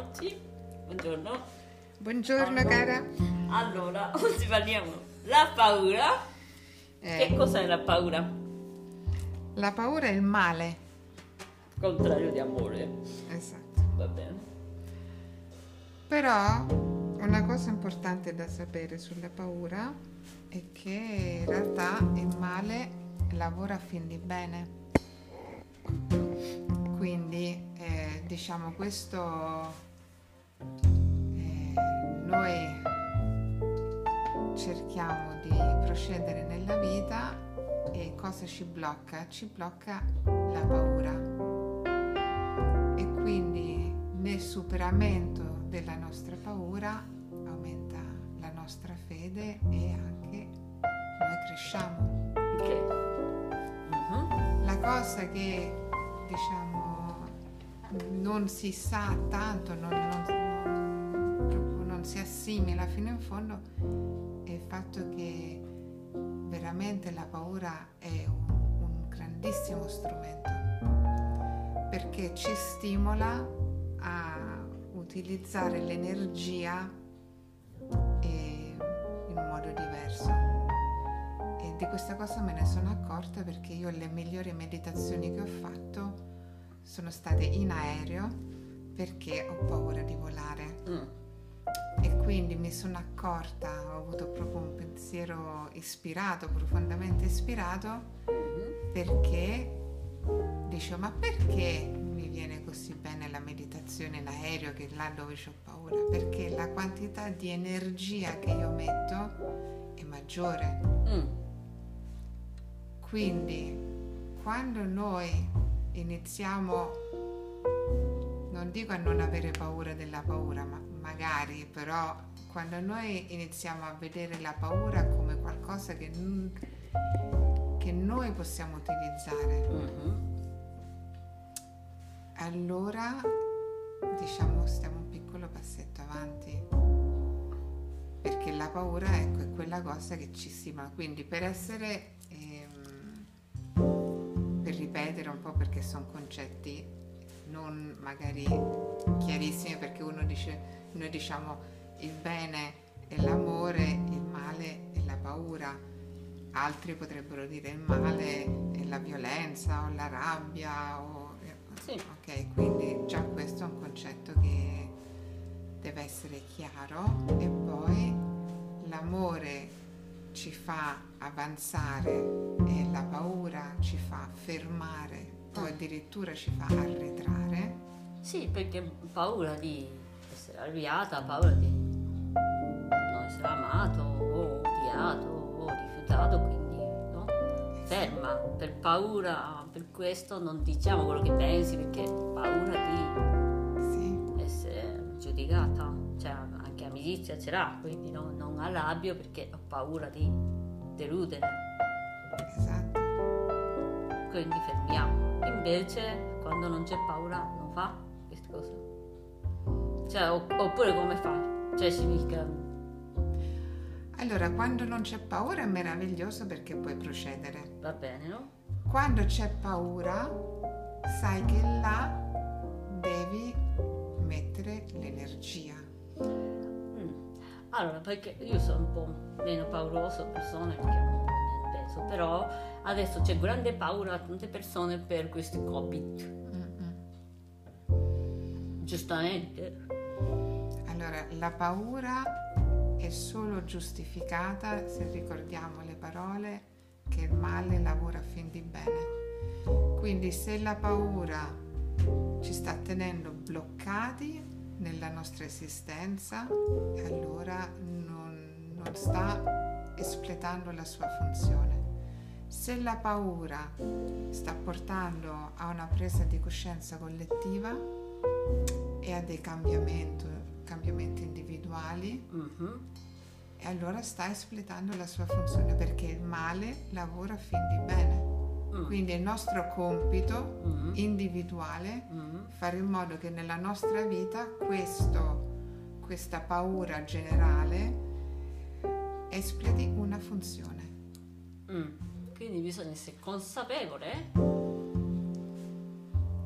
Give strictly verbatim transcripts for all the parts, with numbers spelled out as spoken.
Benvenuti. Buongiorno. Buongiorno allora, cara. Allora, oggi parliamo la paura. Eh, Che cos'è la paura? La paura è il male. Contrario di amore. Esatto. Va bene. Però una cosa importante da sapere sulla paura è che in realtà il male lavora a fin di bene. Quindi eh, diciamo questo eh, noi cerchiamo di procedere nella vita e cosa ci blocca? Ci blocca la paura. E quindi nel superamento della nostra paura aumenta la nostra fede e anche noi cresciamo. Ok. Mhm. La cosa che diciamo non si sa tanto, non, non, non, proprio non si assimila fino in fondo è il fatto che veramente la paura è un, un grandissimo strumento perché ci stimola a utilizzare l'energia eh, in un modo diverso. E di questa cosa me ne sono accorta perché io le migliori meditazioni che ho fatto sono state in aereo perché ho paura di volare. Mm. E quindi mi sono accorta, ho avuto proprio un pensiero ispirato, profondamente ispirato, Mhm. perché dicevo, ma perché mi viene così bene la meditazione in aereo che là dove ho paura? Perché la quantità di energia che io metto è maggiore. Mm. Quindi quando noi iniziamo, non dico a non avere paura della paura, ma magari però quando noi iniziamo a vedere la paura come qualcosa che, che noi possiamo utilizzare, Mhm. allora diciamo stiamo un piccolo passetto avanti, perché la paura, ecco, è quella cosa che ci stimola. Quindi per essere ehm, per ripetere un po', perché sono concetti non magari chiarissimi, perché uno dice, noi diciamo il bene è l'amore, il male è la paura, altri potrebbero dire il male è la violenza o la rabbia o... Sì. Ok, quindi già questo è un concetto che deve essere chiaro. E poi l'amore ci fa avanzare e la paura ci fa fermare, poi addirittura ci fa arretrare. Sì, perché paura di essere arrabbiata, paura di non essere amato o odiato o rifiutato, quindi no? Ferma, per paura, per questo non diciamo quello che pensi perché paura di Sì, essere giudicata, cioè anche amicizia ce l'ha, quindi no, non arrabbio perché ho paura di deludere, esatto. quindi fermiamo. Invece quando non c'è paura non fa queste cose, cioè opp- oppure come fai? Cioè significa Allora, quando non c'è paura è meraviglioso perché puoi procedere. va bene, no? Quando c'è paura, sai che là devi mettere l'energia. Mm. Allora, perché io sono un po' meno pauroso persone perché non ne penso, però adesso c'è grande paura a tante persone per questi Covid, Mm-mm. giustamente. Allora, la paura è solo giustificata se ricordiamo le parole che il male lavora a fin di bene. Quindi se la paura ci sta tenendo bloccati nella nostra esistenza, allora non, non sta espletando la sua funzione. Se la paura sta portando a una presa di coscienza collettiva e a dei cambiamenti, cambiamenti individuali, Mhm. e allora sta espletando la sua funzione, perché il male lavora a fin di bene. Mm. Quindi è il nostro compito Mhm. individuale Mhm. fare in modo che nella nostra vita questo, questa paura generale espleti una funzione. Mm. Quindi bisogna essere consapevole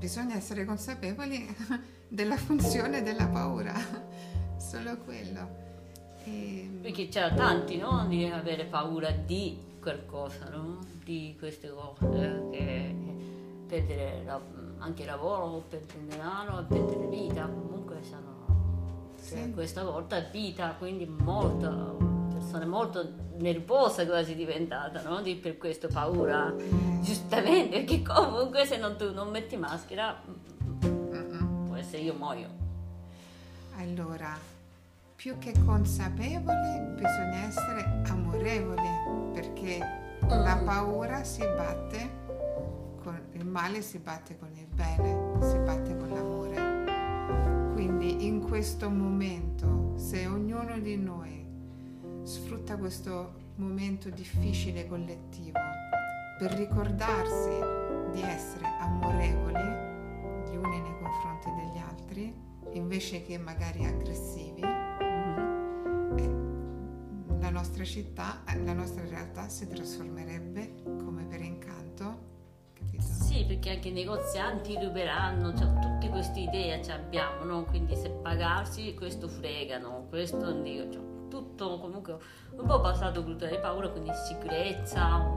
bisogna essere consapevoli della funzione della paura, solo quello. E... Perché c'era tanti, no? Di avere paura di qualcosa, no? Di queste cose, che perdere la, anche il lavoro, perdere denaro, perdere vita, comunque sono, Sì. cioè, questa volta è vita, quindi molto, persone molto nervose quasi diventata, no? Di, per questo paura, giustamente, perché comunque se non, tu non metti maschera, Mm-mm. può essere io muoio. Allora, più che consapevoli, bisogna essere amorevoli, perché la paura si batte con il male, si batte con il bene, si batte con l'amore. Quindi in questo momento, se ognuno di noi sfrutta questo momento difficile collettivo per ricordarsi di essere amorevoli gli uni nei confronti degli altri, invece che magari aggressivi, la nostra città, la nostra realtà si trasformerebbe come per incanto, capito? Sì, perché anche i negozianti ruberanno, cioè, tutte queste idee ci abbiamo, no? Quindi se pagarsi questo fregano, questo non dico, cioè, tutto comunque un po' basato cultura di paura, quindi sicurezza. O...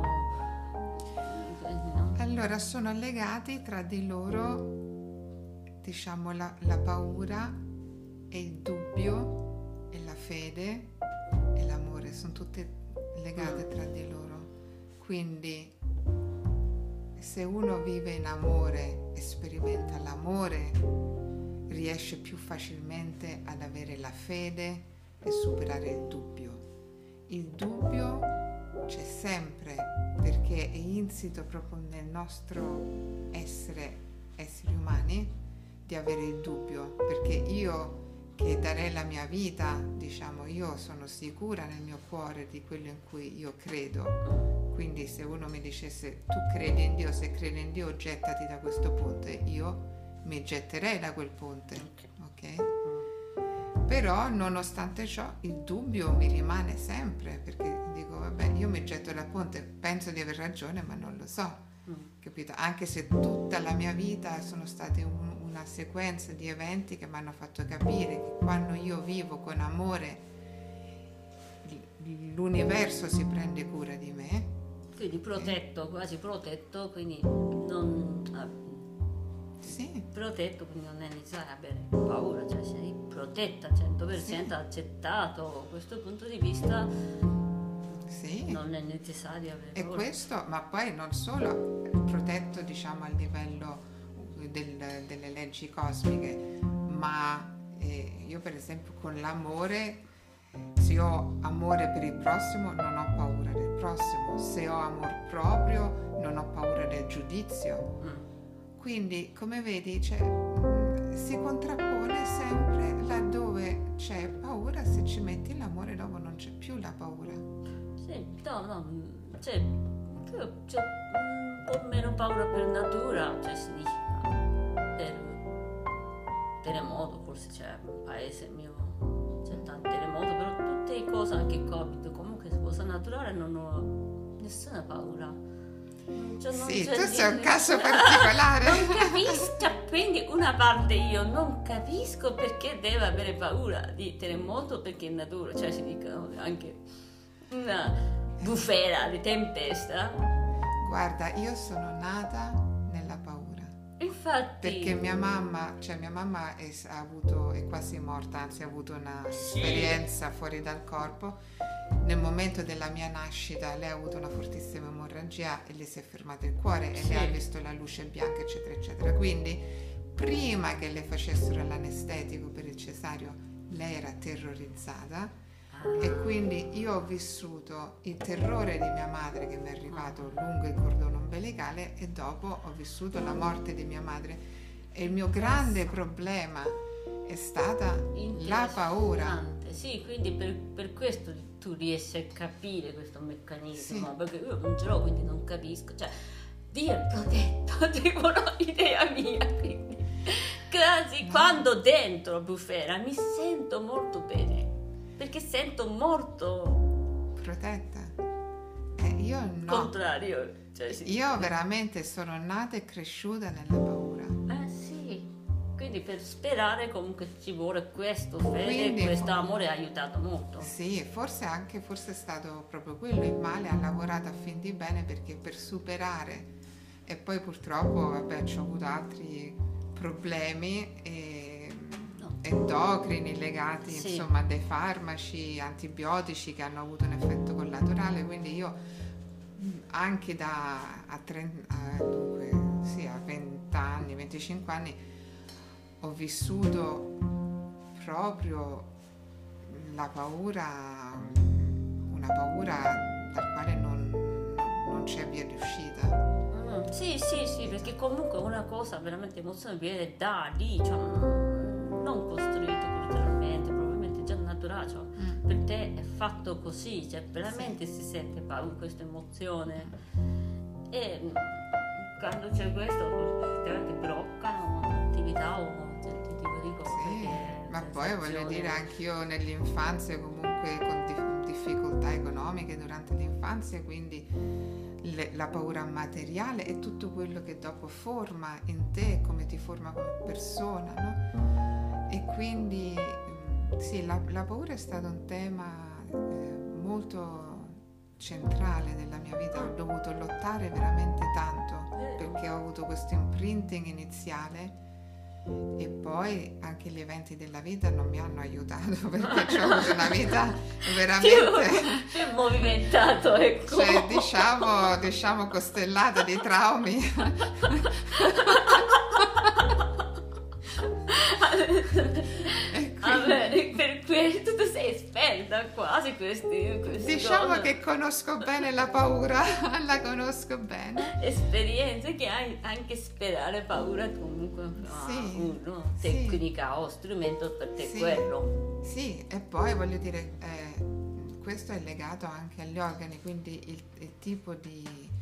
no? Allora sono legati tra di loro, diciamo, la, la paura e il dubbio e la fede e l'amore, sono tutte legate tra di loro. Quindi se uno vive in amore e sperimenta l'amore, riesce più facilmente ad avere la fede e superare il dubbio. Il dubbio c'è sempre, perché è insito proprio nel nostro essere esseri umani di avere il dubbio, perché io che darei la mia vita, diciamo, io sono sicura nel mio cuore di quello in cui io credo. Quindi se uno mi dicesse tu credi in Dio, se credi in Dio gettati da questo ponte, io mi getterei da quel ponte, ok? Però nonostante ciò il dubbio mi rimane sempre, perché dico vabbè, io mi getto dal ponte, penso di aver ragione ma non lo so, capito? Anche se tutta la mia vita sono state un, una sequenza di eventi che mi hanno fatto capire che quando io vivo con amore l'universo si prende cura di me. Quindi protetto, quasi protetto, quindi non... Sì. Protetto, quindi non è necessario avere paura, cioè sei protetta cento per cento, sì. Accettato questo punto di vista, sì. Non è necessario avere e paura. Questo, ma poi non solo protetto, diciamo, a livello del, delle leggi cosmiche, ma eh, io per esempio con l'amore, se ho amore per il prossimo non ho paura del prossimo, se ho amor proprio non ho paura del giudizio. Mm. Quindi, come vedi, cioè, si contrappone sempre laddove c'è paura, se ci metti l'amore dopo non c'è più la paura. Sì, no, no, cioè, io c'ho un po' meno paura per natura, cioè significa, per terremoto, forse c'è un paese mio, c'è tanto terremoto, però tutte le cose, anche Covid, comunque cosa naturale non ho nessuna paura. Cioè, sì, tu sei un caso particolare. Non capisco, cioè, quindi una parte io non capisco perché deve avere paura di terremoto, perché in natura, cioè si dicono anche una bufera di tempesta. Guarda, io sono nata nella paura. Infatti. Perché mia mamma, cioè mia mamma è, ha avuto, è quasi morta, anzi ha avuto una sì. esperienza fuori dal corpo. Nel momento della mia nascita lei ha avuto una fortissima emorragia e le si è fermato il cuore e sì. lei ha visto la luce bianca, eccetera eccetera. Quindi prima che le facessero l'anestetico per il cesareo lei era terrorizzata ah. e quindi io ho vissuto il terrore di mia madre che mi è arrivato lungo il cordone ombelicale e dopo ho vissuto la morte di mia madre e il mio grande problema è stata la paura. Sì, quindi per, per questo tu riesci a capire questo meccanismo, sì. perché io non ce l'ho, quindi non capisco, cioè Dio è protetto, tipo un'idea mia, quindi quasi no. Quando dentro la bufera mi sento molto bene, perché sento molto protetta. Eh, io no. Contrario, cioè, sì. Io veramente sono nata e cresciuta nella paura. Eh. quindi per sperare comunque ci vuole questo fede, Quindi, questo amore ha aiutato molto. Sì, forse anche forse è stato proprio quello il male, ha lavorato a fin di bene, perché per superare, e poi purtroppo vabbè ci ho avuto altri problemi e, No. endocrini legati Sì. insomma a dei farmaci antibiotici che hanno avuto un effetto collaterale, quindi io mh, anche da a, trenta, a, dunque, sì, a venti anni, venticinque anni ho vissuto proprio la paura, una paura dal quale non, non, non c'è via di uscita. Mm, sì, sì, sì, perché comunque una cosa veramente emozione viene da lì, cioè, mm, non costruito culturalmente, probabilmente già naturale, cioè, Mm. per te è fatto così, cioè veramente si sente paura, questa emozione. E mm, quando c'è questo, effettivamente bloccano l'attività o certi tipi di cose. Sì, che- ma poi voglio sensazioni. dire anch'io nell'infanzia comunque con dif- difficoltà economiche durante l'infanzia, quindi le- la paura materiale è tutto quello che dopo forma in te, come ti forma come persona, no? E quindi mm, sì, la, la paura è stato un tema eh, molto centrale della mia vita, ho dovuto lottare veramente tanto perché ho avuto questo imprinting iniziale. E poi anche gli eventi della vita non mi hanno aiutato, perché ho avuto una vita veramente, Si è movimentato, ecco. cioè, diciamo, diciamo costellata di traumi. E Ah, quindi bene, per questo tu sei esperta quasi questi, questi diciamo cose. che conosco bene la paura, la conosco bene. Esperienze che hai anche sperare paura comunque ah, Sì, uno, sì. tecnica o strumento per te Sì. quello. Sì, e poi voglio dire, eh, questo è legato anche agli organi, quindi il, il tipo di,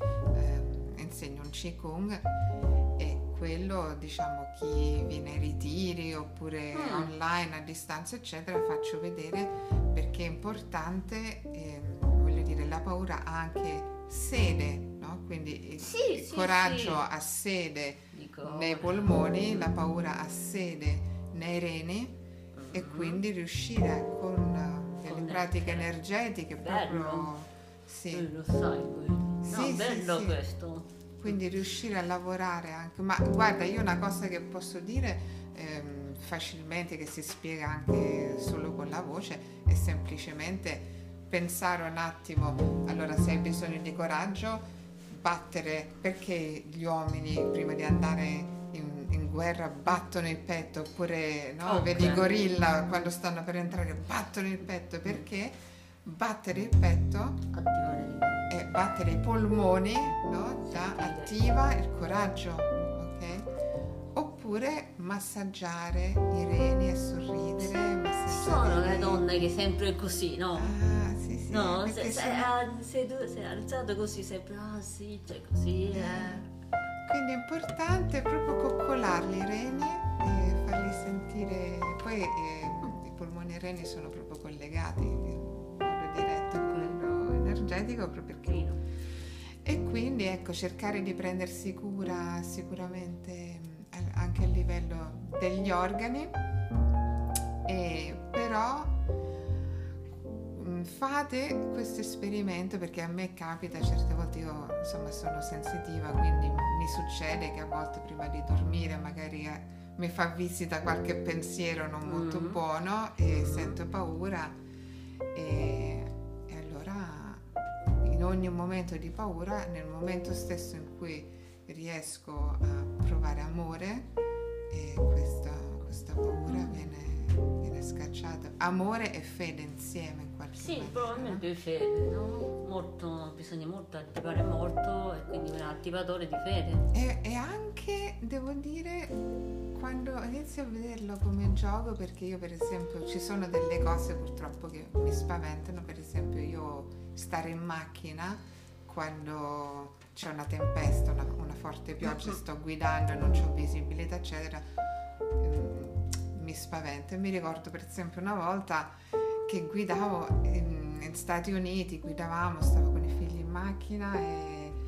eh, insegno un Qigong, e quello, diciamo, chi viene ai ritiri oppure Mm. online a distanza eccetera, faccio vedere perché è importante, ehm, voglio dire, la paura ha anche sede, no? Quindi il, Sì, il sì, coraggio sì. ha sede Dico, nei polmoni, la paura ha sede nei reni, e mhm. quindi riuscire a- con uh, delle Con- pratiche energetiche proprio Bello. sì, Eh, lo sai quello. Sì, No, sì, bello sì. questo. quindi riuscire a lavorare anche, ma guarda, io una cosa che posso dire ehm, facilmente, che si spiega anche solo con la voce, è semplicemente pensare un attimo, allora se hai bisogno di coraggio, battere, perché gli uomini prima di andare in, in guerra battono il petto, oppure no, Ok. vedi i gorilla quando stanno per entrare battono il petto, perché battere il petto Attivare di e battere i polmoni, no? Da Sentire. attiva il coraggio, ok? Oppure massaggiare i reni e sorridere, massaggiare Sono i le reni. donne che sempre così, no? Ah, sì, sì. No, perché se, se, sono- ah, sei, tu- sei alzato così, sempre, ah sì, cioè così, eh. Quindi è importante proprio coccolarli i reni e farli sentire. Poi eh, i polmoni e i reni sono proprio collegati in modo diretto a quello energetico, proprio perché. Carino. E quindi ecco, cercare di prendersi cura sicuramente mh, anche a livello degli organi, e però mh, fate questo esperimento, perché a me capita certe volte, io insomma sono sensitiva, quindi mi succede che a volte prima di dormire magari eh, mi fa visita qualche pensiero non molto Mhm. buono e Mhm. sento paura, e, e allora in ogni momento di paura, nel momento stesso in cui riesco a provare amore, e questa, questa paura viene, viene scacciata. Amore e fede insieme in qualche Sì, maniera, probabilmente è fede, no? Molto, bisogna molto attivare molto e quindi un attivatore di fede. no? E, e anche, devo dire, quando inizio a vederlo come gioco, perché io per esempio ci sono delle cose purtroppo che mi spaventano, per esempio io stare in macchina quando c'è una tempesta, una, una forte pioggia, sto guidando e non c'ho visibilità eccetera, ehm, mi spaventa. E mi ricordo per esempio una volta che guidavo in, in Stati Uniti, guidavamo, stavo con i figli in macchina e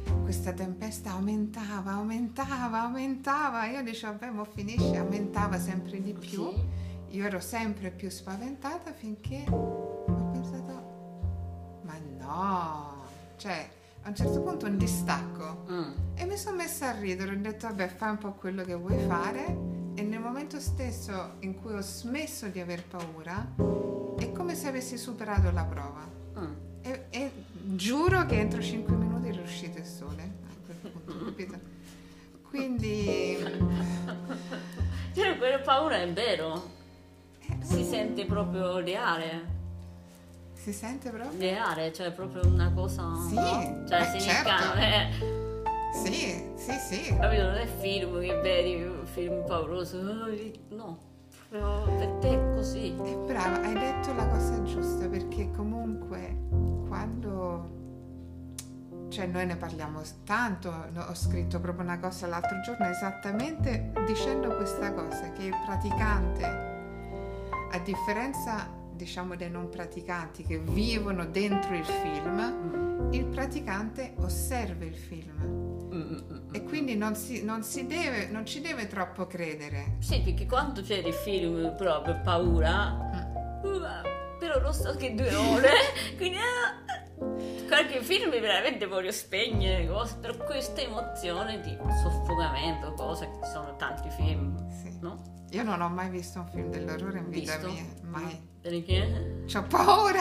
questa tempesta aumentava, aumentava, aumentava. Io dicevo, vabbè, mo finisce, aumentava sempre di più. Sì. Io ero sempre più spaventata finché ho pensato, ma no, cioè a un certo punto un distacco Mm. e mi sono messa a ridere, ho detto vabbè, fai un po' quello che vuoi fare, e nel momento stesso in cui ho smesso di aver paura è come se avessi superato la prova. Mm. E, e giuro che entro cinque minuti era uscito il sole a quel punto, capito? Quindi Cioè, quella paura è vero, eh, si sente proprio reale, si sente proprio? reale, cioè proprio una cosa, Sì, no? Cioè eh, significa, certo. non è, Sì, sì, sì. capito, non è film che vedi, un film pauroso, no, proprio per te è così. Eh, brava, hai detto la cosa giusta, perché comunque quando, cioè noi ne parliamo tanto, no, ho scritto proprio una cosa l'altro giorno esattamente dicendo questa cosa, che il praticante, a differenza diciamo dei non praticanti che vivono dentro il film, il praticante osserva il film e quindi non si, non si deve, non ci deve troppo credere. Sì, perché quando c'è dei film proprio paura, Mm. però lo so che due ore, quindi ah, qualche film veramente voglio spegnere cose, per questa emozione di soffocamento, cose che ci sono tanti film, Sì. no? Io non ho mai visto un film dell'orrore in vita Visto? mia, mai. Perché? C'ho paura.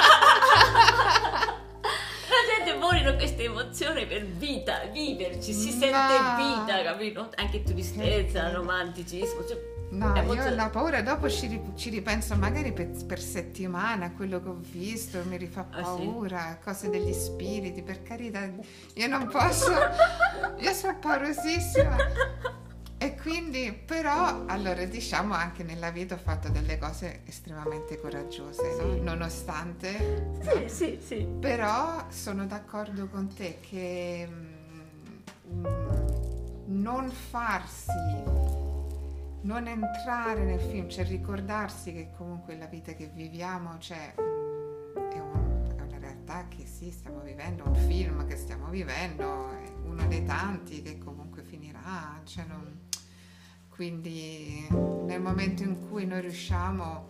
La gente muore questa emozione per vita, viverci, si sente No. vita, capito? Anche tristezza, Che- romanticismo, cioè, No, io emozione- la paura dopo ci, ri- ci ripenso magari per, per settimane a quello che ho visto, mi rifà Ah, sì? paura, cose degli spiriti, per carità, io non posso, io sono paurosissima. E quindi, però, allora diciamo anche nella vita ho fatto delle cose estremamente coraggiose, no? Sì. Nonostante, no? Sì, sì, sì. Però sono d'accordo con te che mm, non farsi, non entrare nel film, cioè ricordarsi che comunque la vita che viviamo, cioè, mm, è, un- è una realtà che sì, stiamo vivendo, un film che stiamo vivendo, è uno dei tanti che comunque finirà, cioè non- quindi nel momento in cui noi riusciamo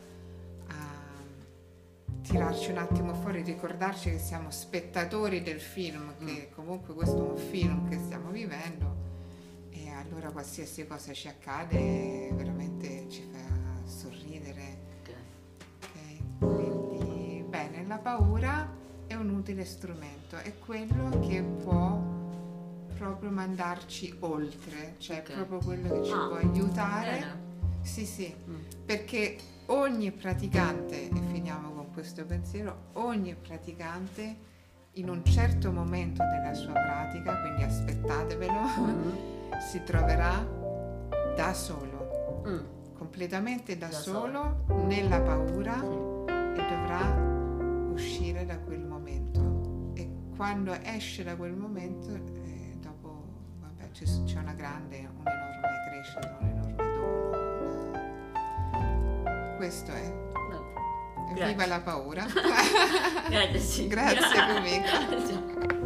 a tirarci un attimo fuori, ricordarci che siamo spettatori del film, che comunque questo è un film che stiamo vivendo, e allora qualsiasi cosa ci accade veramente ci fa sorridere. Ok? Quindi bene, la paura è un utile strumento, è quello che può proprio mandarci oltre, cioè Ok. proprio quello che ci Ah, può aiutare. bene. Sì, sì, Mm. perché ogni praticante, e finiamo con questo pensiero, ogni praticante in un certo momento della sua pratica, quindi aspettatevelo, Mm. si troverà da solo, Mm. completamente da, Da solo, nella paura, Sì. e dovrà uscire da quel momento. E quando esce da quel momento, eh, dopo, vabbè, c'è, c'è una grande, un'enorme crescita, un enorme dono. una- Questo è. No. Viva Grazie. la paura. Grazie, sì. Grazie, Cumica. Ciao.